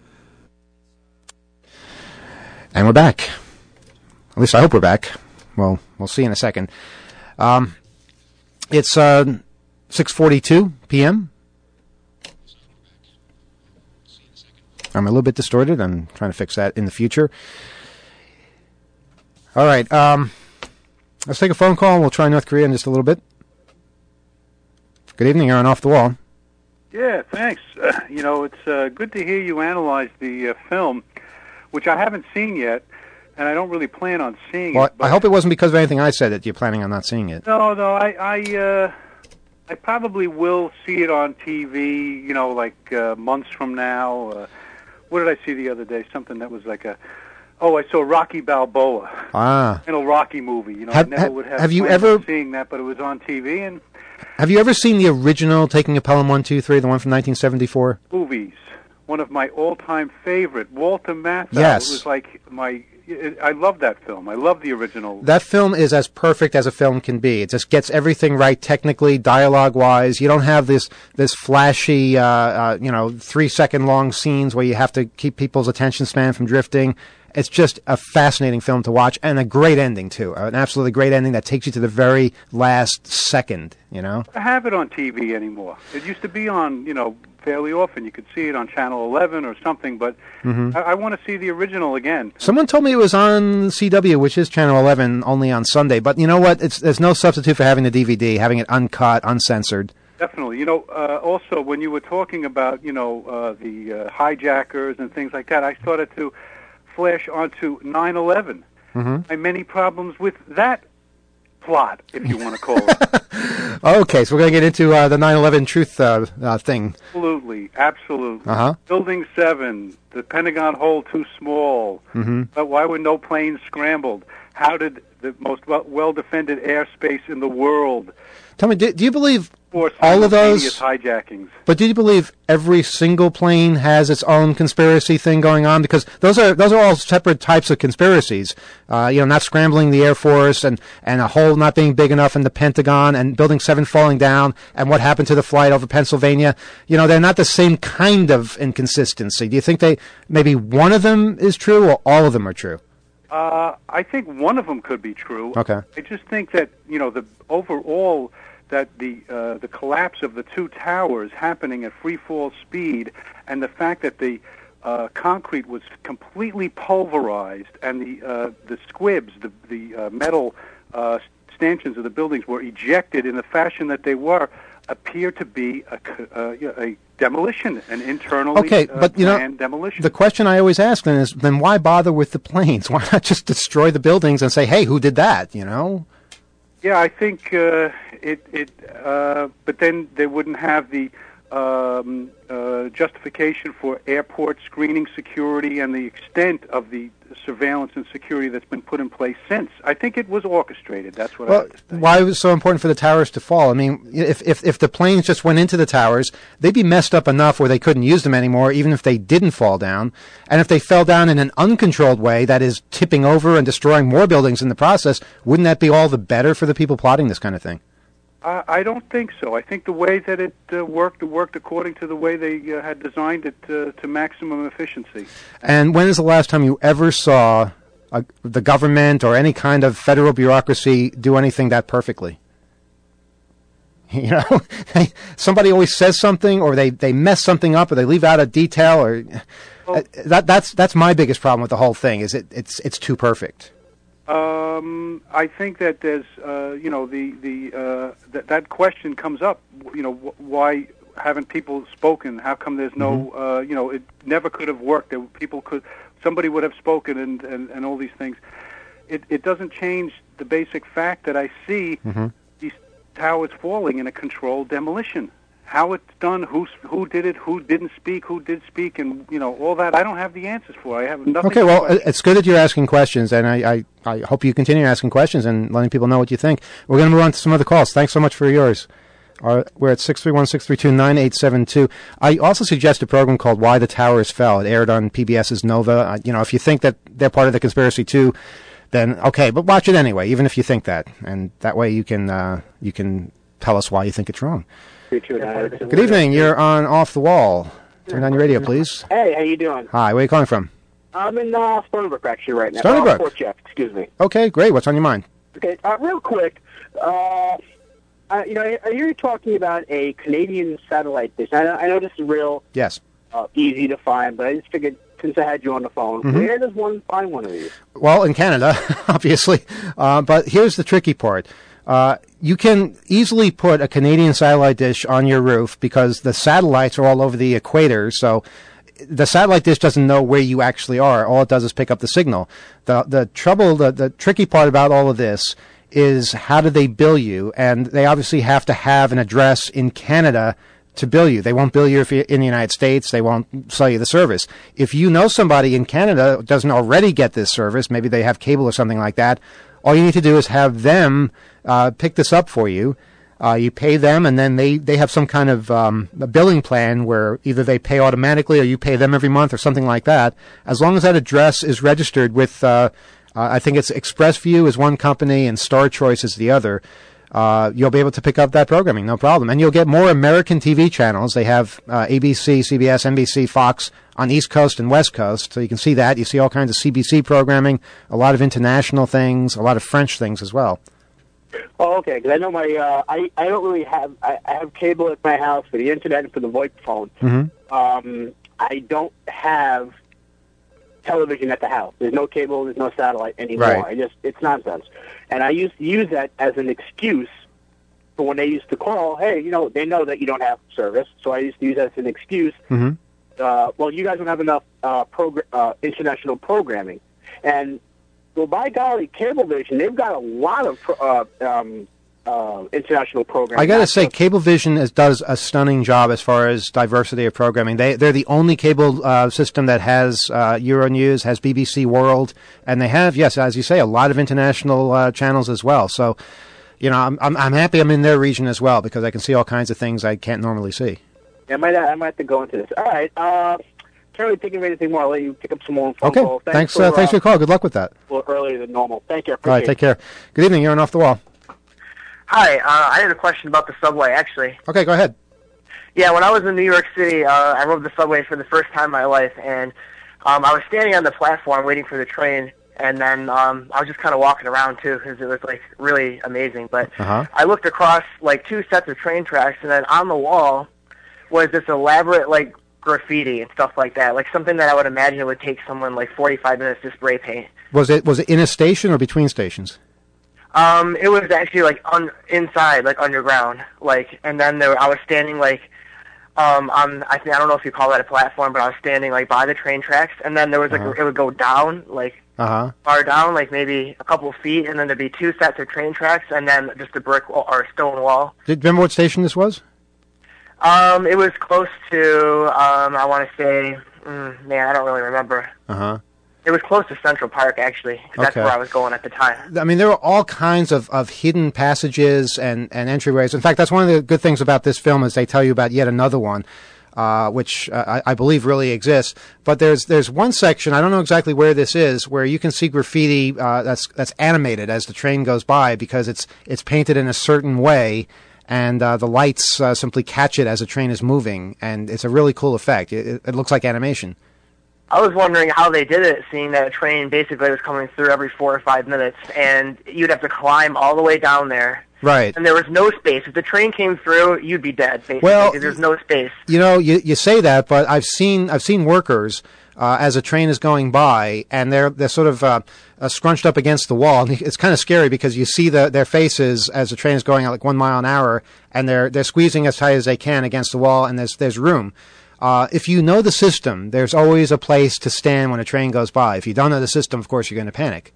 And we're back. At least I hope we're back. Well, we'll see in a second. Um, it's uh, six forty-two p.m. I'm a little bit distorted. I'm trying to fix that in the future. All right. Um, Let's take a phone call, and we'll try North Korea in just a little bit. Good evening. You're on Off the Wall. Yeah, thanks. Uh, you know, it's uh, good to hear you analyze the uh, film, which I haven't seen yet, and I don't really plan on seeing well, it. Well, I hope it wasn't because of anything I said that you're planning on not seeing it. No, no, I, I, uh, I probably will see it on T V. You know, like uh, months from now. Uh, what did I see the other day? Something that was like a. Oh, I saw Rocky Balboa. Ah, an old Rocky movie. You know, have, I never have, would have. Have you planned ever on seeing that? But it was on T V and. Have you ever seen the original Taking a Pelham one two three, the one from nineteen seventy-four? Movies. One of my all-time favorite, Walter Matthau. Yes. It was like my... It, I love that film. I love the original. That film is as perfect as a film can be. It just gets everything right technically, dialogue-wise. You don't have this this flashy, uh, uh, you know, three-second-long scenes where you have to keep people's attention span from drifting. It's just a fascinating film to watch, and a great ending, too. An absolutely great ending that takes you to the very last second, you know? I have it on T V anymore. It used to be on, you know, fairly often. You could see it on Channel eleven or something, but mm-hmm. I, I want to see the original again. Someone told me it was on C W, which is Channel eleven, only on Sunday. But you know what? It's, there's no substitute for having the D V D, having it uncut, uncensored. Definitely. You know, uh, also, when you were talking about, you know, uh, the uh, hijackers and things like that, I started to flash onto nine eleven. Mm-hmm. My many problems with that plot, if you want to call it. Okay, so we're going to get into uh, the nine eleven truth uh, uh, thing. Absolutely, absolutely. Uh-huh. Building seven, the Pentagon hole too small. Mm-hmm. But why were no planes scrambled? How did the most well-defended airspace in the world... Tell me, do, do you believe all of those hijackings? But do you believe every single plane has its own conspiracy thing going on? Because those are those are all separate types of conspiracies. Uh, you know, not scrambling the Air Force, and, and a hole not being big enough in the Pentagon, and Building seven falling down, and what happened to the flight over Pennsylvania. You know, they're not the same kind of inconsistency. Do you think they maybe one of them is true, or all of them are true? Uh, I think one of them could be true. Okay. I just think that, you know, the overall that the uh, the collapse of the two towers happening at free fall speed, and the fact that the uh, concrete was completely pulverized, and the uh, the squibs, the the uh, metal uh, stanchions of the buildings were ejected in the fashion that they were, appear to be a, uh, a demolition, an internally okay, but, uh, you know, planned demolition. The question I always ask then is, then why bother with the planes? Why not just destroy the buildings and say, hey, who did that, you know? Yeah, I think uh, it, it uh, but then they wouldn't have the um, uh, justification for airport screening security and the extent of the surveillance and security that's been put in place since. I think it was orchestrated. That's what well, I have to say. Why was it so important for the towers to fall? I mean, if, if if the planes just went into the towers, they'd be messed up enough where they couldn't use them anymore, even if they didn't fall down. And if they fell down in an uncontrolled way, that is tipping over and destroying more buildings in the process, wouldn't that be all the better for the people plotting this kind of thing? Uh, I don't think so. I think the way that it uh, worked, it worked according to the way they uh, had designed it uh, to maximum efficiency. And when is the last time you ever saw a, the government or any kind of federal bureaucracy do anything that perfectly? You know, somebody always says something, or they, they mess something up, or they leave out a detail, or well, uh, that that's that's my biggest problem with the whole thing. Is it it's it's too perfect. Um, I think that there's, uh, you know, the the uh, th- that question comes up. You know, wh- why haven't people spoken? How come there's no, mm-hmm. uh, you know, it never could have worked. There, people could, somebody would have spoken, and, and, and all these things. It it doesn't change the basic fact that I see mm-hmm. these towers falling in a controlled demolition. How it's done, who who did it, who didn't speak, who did speak, and you know all that. I don't have the answers for. I have nothing. Okay, well, it's good that you're asking questions, and I, I, I hope you continue asking questions and letting people know what you think. We're going to move on to some other calls. Thanks so much for yours. Our, we're at six three one, six three two, nine eight seven two. I also suggest a program called Why the Towers Fell. It aired on PBS's Nova. Uh, you know, if you think that they're part of the conspiracy too, then okay, but watch it anyway, even if you think that, and that way you can uh, you can tell us why you think it's wrong. Good evening. You're on Off the Wall. Turn on your radio, please. Hey, how you doing? Hi. Where are you calling from? I'm in uh, Stony Brook, actually, right now. Stony Brook? Uh, Fort Jeff, excuse me. Okay, great. What's on your mind? Okay, uh, real quick. Uh, uh, you know, I, I hear you talking about a Canadian satellite dish. I know, I know this is real yes. uh, easy to find, but I just figured since I had you on the phone, Mm-hmm. where does one find one of these? Well, in Canada, obviously. Uh, but here's the tricky part. Uh, you can easily put a Canadian satellite dish on your roof because the satellites are all over the equator, so the satellite dish doesn't know where you actually are. All it does is pick up the signal. The the trouble, the, the tricky part about all of this is how do they bill you? And they obviously have to have an address in Canada to bill you. They won't bill you if you're in the United States. They won't sell you the service. If you know somebody in Canada who doesn't already get this service, maybe they have cable or something like that, all you need to do is have them uh, pick this up for you. Uh, you pay them, and then they, they have some kind of um, a billing plan where either they pay automatically or you pay them every month or something like that. As long as that address is registered with, uh, uh, I think it's ExpressView is one company and Star Choice is the other, uh, you'll be able to pick up that programming, no problem. And you'll get more American T V channels. They have uh, A B C, C B S, N B C, Fox on East Coast and West Coast, so you can see that. You see all kinds of C B C programming, a lot of international things, a lot of French things as well. Oh, okay. Because I know my uh, I I don't really have I, I have cable at my house for the internet and for the VoIP phone. Mm-hmm. Um, I don't have television at the house. There's no cable. There's no satellite anymore. Right. I just it's nonsense. And I used to use that as an excuse for when they used to call. Hey, you know, they know that you don't have service, so I used to use that as an excuse. Mm-hmm. Uh, well, you guys don't have enough uh, progr- uh, international programming, and well, by golly, Cablevision, they've got a lot of uh, um, uh, international programming. I got to say, Cablevision is, does a stunning job as far as diversity of programming. They, they're the only cable uh, system that has uh, Euronews, has B B C World, and they have, yes, as you say, a lot of international uh, channels as well. So, you know, I'm, I'm I'm happy I'm in their region as well because I can see all kinds of things I can't normally see. I might I might have to go into this. All right. Uh, can't really think of anything more. I'll let you pick up some more phone Okay. calls. Thanks. for, Uh, thanks for your call. Good luck with that. A little earlier than normal. Thank you. I All right. appreciate Take care. Good evening. You're on Off the Wall. Hi, uh, I had a question about the subway, actually. Okay. Go ahead. Yeah, when I was in New York City, uh, I rode the subway for the first time in my life, and um, I was standing on the platform waiting for the train, and then um, I was just kind of walking around, too, because it was, like, really amazing. But Uh-huh. I looked across, like, two sets of train tracks, and then on the wall was this elaborate, like, graffiti and stuff like that, like something that I would imagine it would take someone, like, forty-five minutes to spray paint. Was it was it in a station or between stations? Um, it was actually like un- inside, like underground, like, and then there, I was standing like, um, on I think I don't know if you call that a platform, but I was standing like by the train tracks, and then there was like Uh-huh. it would go down, like Uh huh. far down, like maybe a couple of feet, and then there'd be two sets of train tracks, and then just a brick wall, or a stone wall. Did remember what station this was? Um, it was close to, um, I want to say, mm, man, I don't really remember. Uh huh. It was close to Central Park, actually. 'Cause That's Okay. where I was going at the time. I mean, there are all kinds of, of hidden passages and, and entryways. In fact, that's one of the good things about this film is they tell you about yet another one, uh, which uh, I, I believe really exists. But there's there's one section, I don't know exactly where this is, where you can see graffiti uh, that's that's animated as the train goes by because it's it's painted in a certain way. And uh, the lights uh, simply catch it as the train is moving, and it's a really cool effect. It, it looks like animation. I was wondering how they did it, seeing that a train basically was coming through every four or five minutes, and you'd have to climb all the way down there. Right. And there was no space. If the train came through, you'd be dead, basically, Well, because there's no space. You know, you you say that, but I've seen I've seen workers uh, as a train is going by, and they're they're sort of uh, uh, scrunched up against the wall. And it's kind of scary because you see the, their faces as the train is going at like one mile an hour, and they're they're squeezing as tight as they can against the wall, and there's there's room. Uh, if you know the system, there's always a place to stand when a train goes by. If you don't know the system, of course, you're going to panic.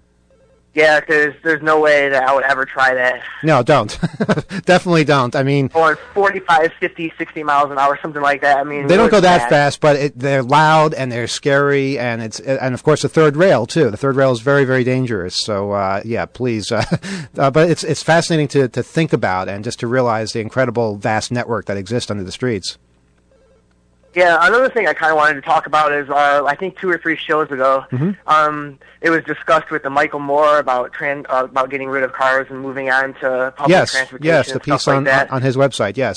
Yeah, because there's no way that I would ever try that. No, don't. Definitely don't. I mean, Or forty-five, fifty, sixty miles an hour, something like that. I mean, they it don't was go that bad. fast, but it, they're loud and they're scary, and it's and of course the third rail too. The third rail is very very dangerous. So uh, yeah, please. Uh, uh, but it's it's fascinating to to think about and just to realize the incredible vast network that exists under the streets. Yeah, another thing I kind of wanted to talk about is, uh, I think two or three shows ago, Mm-hmm. um, it was discussed with the Michael Moore about tran- uh, about getting rid of cars and moving on to public Yes, transportation yes, the and piece stuff on like that. on his website. Yes.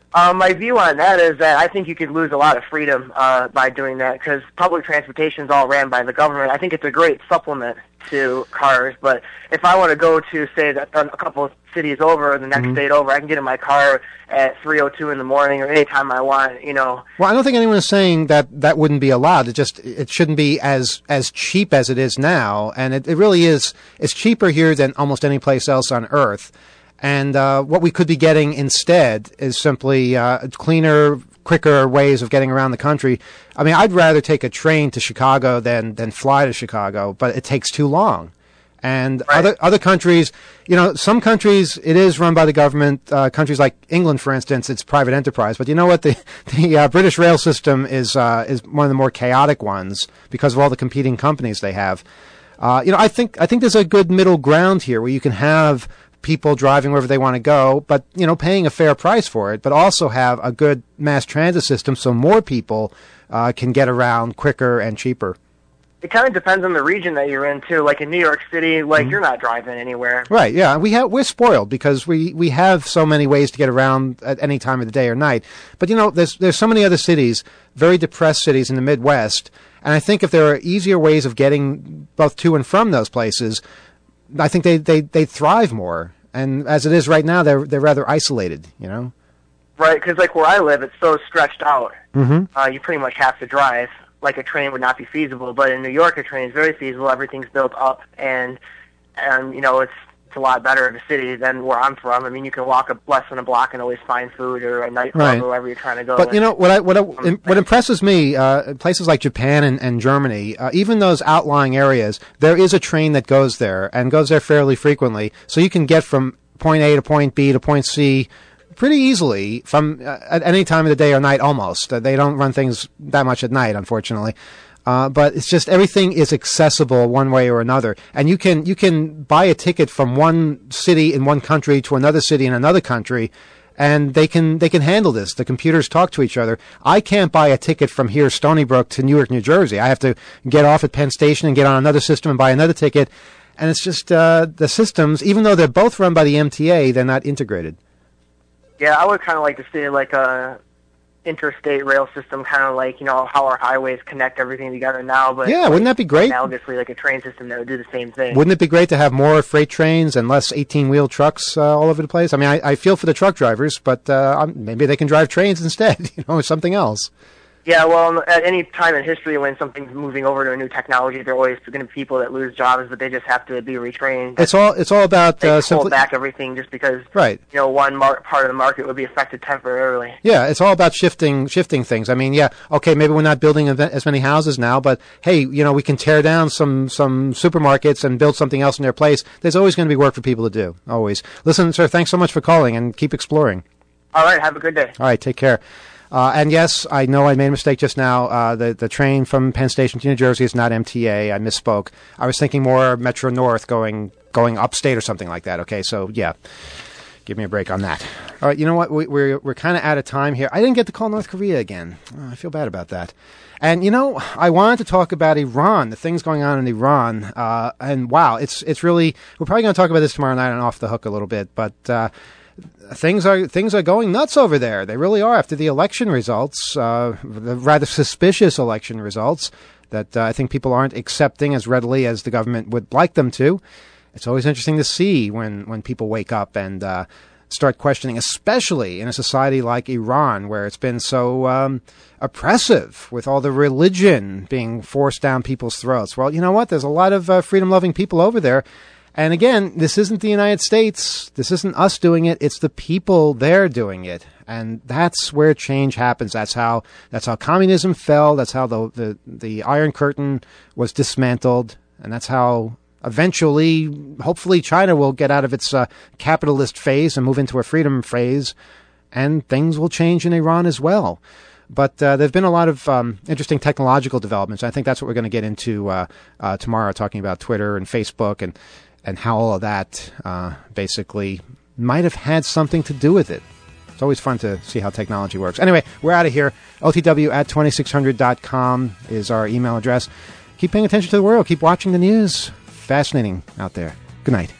Um, my view on that is that I think you could lose a lot of freedom uh, by doing that because public transportation is all ran by the government. I think it's a great supplement to cars, but if I want to go to, say, that a couple of cities over, the next mm-hmm. state over, I can get in my car at three oh two in the morning or any time I want, you know. Well, I don't think anyone is saying that that wouldn't be allowed. It just, it shouldn't be as, as cheap as it is now, and it, it really is, it's cheaper here than almost any place else on Earth. And uh, what we could be getting instead is simply uh, cleaner, quicker ways of getting around the country. I mean, I'd rather take a train to Chicago than than fly to Chicago, but it takes too long. And right. other other countries, you know, some countries it is run by the government. Uh, countries like England, for instance, it's private enterprise. But you know what? The the uh, British rail system is uh, is one of the more chaotic ones because of all the competing companies they have. Uh, you know, I think I think there's a good middle ground here where you can have people driving wherever they want to go, but, you know, paying a fair price for it, but also have a good mass transit system so more people uh, can get around quicker and cheaper. It kind of depends on the region that you're in, too. Like in New York City, like mm-hmm. you're not driving anywhere. Right, yeah. We have, we're spoiled because we, we have so many ways to get around at any time of the day or night. But, you know, there's, there's so many other cities, very depressed cities in the Midwest, and I think if there are easier ways of getting both to and from those places, I think they, they, they thrive more. And as it is right now, they're they're rather isolated, you know? Right, because like where I live, it's so stretched out. Mm-hmm. Uh, you pretty much have to drive. Like a train would not be feasible, but in New York, a train is very feasible. Everything's built up, and, and you know, it's, it's a lot better of a city than where I'm from. I mean, you can walk a, less than a block and always find food or a nightclub right. or wherever you're trying to go. But, you know, what I, what I, what impresses me, uh, places like Japan and, and Germany, uh, even those outlying areas, there is a train that goes there and goes there fairly frequently. So you can get from point A to point B to point C pretty easily from uh, at any time of the day or night almost. Uh, they don't run things that much at night, unfortunately. Uh, but it's just everything is accessible one way or another. And you can you can buy a ticket from one city in one country to another city in another country, and they can they can handle this. The computers talk to each other. I can't buy a ticket from here, Stony Brook, to Newark, New Jersey. I have to get off at Penn Station and get on another system and buy another ticket. And it's just uh, the systems, even though they're both run by the M T A, they're not integrated. Yeah, I would kind of like to see like a interstate rail system, kind of like, you know, how our highways connect everything together now. But yeah, like, wouldn't that be great? Analogously, like a train system that would do the same thing. Wouldn't it be great to have more freight trains and less eighteen-wheel trucks uh, all over the place? I mean, I, I feel for the truck drivers, but uh, maybe they can drive trains instead, you know, or something else. Yeah, well, at any time in history when something's moving over to a new technology, there are always going to be people that lose jobs, but they just have to be retrained. It's all it's all about they uh, hold simply back everything just because right. you know one mar- part of the market would be affected temporarily. Yeah, it's all about shifting shifting things. I mean, yeah, okay, maybe we're not building as many houses now, but hey, you know, we can tear down some some supermarkets and build something else in their place. There's always going to be work for people to do. Always. Listen, sir, thanks so much for calling, and keep exploring. All right, have a good day. All right, take care. Uh, and yes, I know I made a mistake just now. Uh, the, the train from Penn Station to New Jersey is not M T A. I misspoke. I was thinking more Metro North going going upstate or something like that. Okay, so yeah, give me a break on that. All right, you know what? We, we're we're kind of out of time here. I didn't get to call North Korea again. Oh, I feel bad about that. And you know, I wanted to talk about Iran, the things going on in Iran. Uh, and wow, it's it's really. We're probably going to talk about this tomorrow night on Off the Hook a little bit, but. Uh, Things are things are going nuts over there. They really are after the election results, uh, the rather suspicious election results that uh, I think people aren't accepting as readily as the government would like them to. It's always interesting to see when, when people wake up and uh, start questioning, especially in a society like Iran, where it's been so um, oppressive with all the religion being forced down people's throats. Well, you know what? There's a lot of uh, freedom-loving people over there. And again, this isn't the United States. This isn't us doing it. It's the people there doing it. And that's where change happens. That's how that's how communism fell. That's how the the, the Iron Curtain was dismantled. And that's how eventually, hopefully, China will get out of its uh, capitalist phase and move into a freedom phase. And things will change in Iran as well. But uh, there have been a lot of um, interesting technological developments. I think that's what we're going to get into uh, uh, tomorrow, talking about Twitter and Facebook and and how all of that uh, basically might have had something to do with it. It's always fun to see how technology works. Anyway, we're out of here. O T W at twenty-six hundred dot com is our email address. Keep paying attention to the world. Keep watching the news. Fascinating out there. Good night.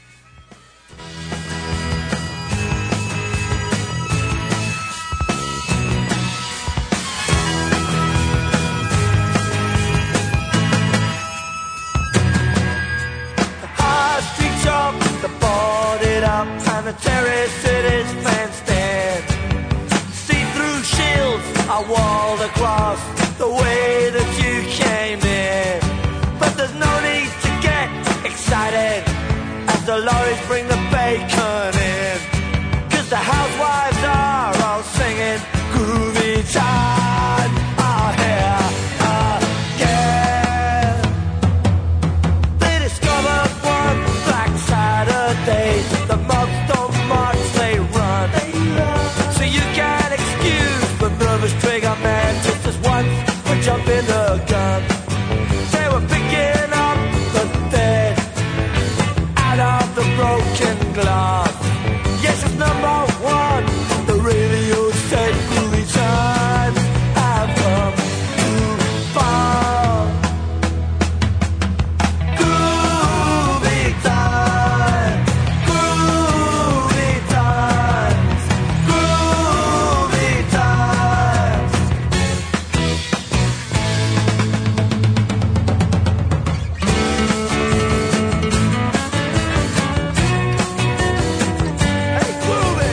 stumbled across the way that you came in. But there's no need to get excited as the lorries bring the bacon in. Cause the housewives are all singing groovy time. Oh, yeah, uh, yeah. They discovered one Black Saturday. The mobs don't march, they run. So you can excuse the nervous trigger man just as once we're jumping the gun. They were picking up the dead out of the broken glass. Yes, it's number one. The radio said groovy times have come too far. Groovy times, groovy times, groovy times. Hey, groovy.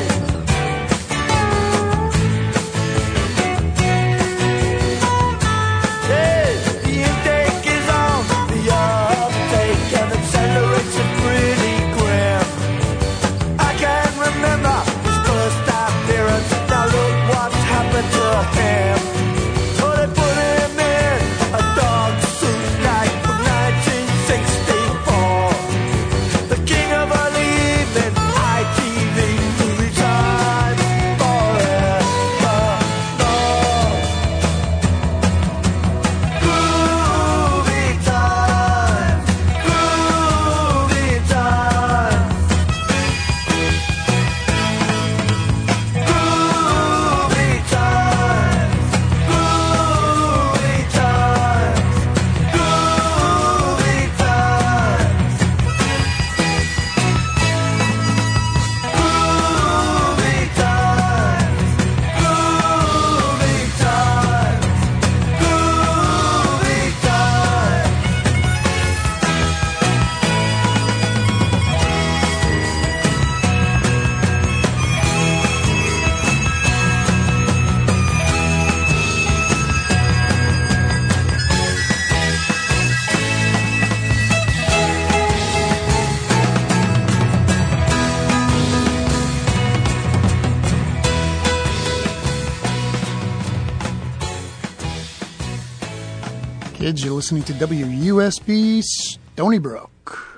Hey, the intake is on the uptake and acceleration pretty grim. I can remember his first appearance. Now look what's happened to him. Oh, they put him in a dog suit like from nineteen sixty-four. The king of early evening I T V movie time forevermore. Groovy times, groovy times, groovy times, groovy times, groovy times, groovy times, groovy times, groovy times. Kids, you're listening to W U S B Stony Brook.